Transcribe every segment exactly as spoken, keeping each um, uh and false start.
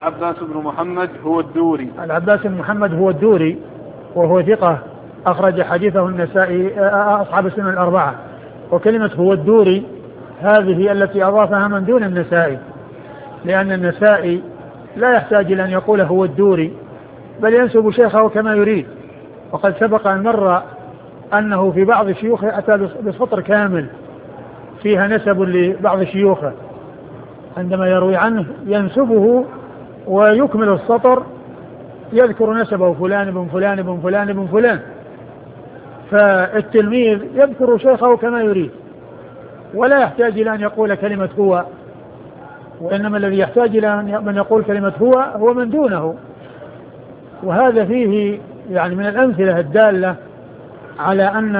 العباس بن محمد هو الدوري. العباس بن محمد هو الدوري وهو ثقة أخرج حديثه النسائي أصحاب السنن الأربعة. وكلمة هو الدوري هذه التي أضافها من دون النسائي، لأن النسائي لا يحتاج إلى أن يقول هو الدوري، بل ينسب شيخه كما يريد. وقد سبق أن مر أنه في بعض شيوخه أتى بسطر كامل فيها نسب لبعض شيوخه، عندما يروي عنه ينسبه ويكمل السطر يذكر نسبه فلان بن فلان بن فلان بن فلان. فالتلميذ يذكر شيخه كما يريد ولا يحتاج إلى أن يقول كلمة هو، وإنما الذي يحتاج إلى من يقول كلمة هو هو من دونه. وهذا فيه يعني من الأمثلة الدالة على أن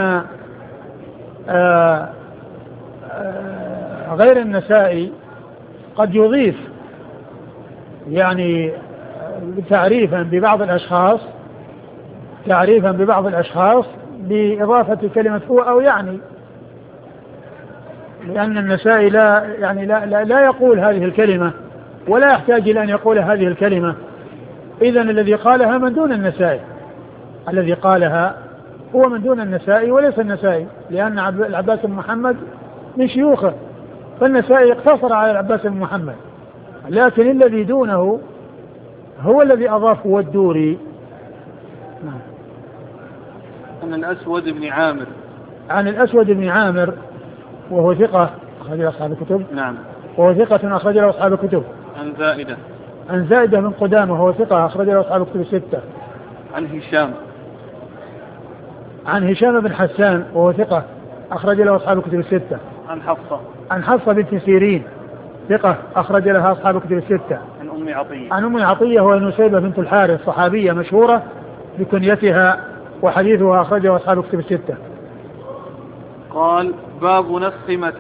آآ آآ غير النسائي قد يضيف يعني تعريفا ببعض الأشخاص تعريفا ببعض الأشخاص بإضافة كلمة هو أو يعني، لأن النسائي لا يعني لا, لا, لا يقول هذه الكلمة ولا يحتاج إلى أن يقول هذه الكلمة. إذن الذي قالها من دون النسائي، الذي قالها هو من دون النسائي وليس النسائي، لأن العباس بن محمد من شيوخه، فالنسائي اقتصر على العباس بن محمد، لكن الذي دونه هو الذي أضاف هو الدوري. نعم. عن الأسود بن عامر. عن الأسود بن عامر وهو ثقة أخرج له أصحاب الكتب. نعم. وهو ثقة أخرج له أصحاب الكتب. عن زائدة. عن زائدة بن قدامة وهو ثقة أخرج له أصحاب الكتب الستة. عن هشام. عن هشام بن حسان وهو ثقة أخرج له أصحاب الكتب الستة. عن حفصة. عن حفصة بنت سيرين ثقة أخرج لها أصحاب الكتب الستة. عن أم عطية. عن أم عطية وهي نسيبة بنت الحارث صحابية مشهورة بكنيتها، وحديثها أخرجه أصحاب الكتب الستة. قال: باب نسخ متى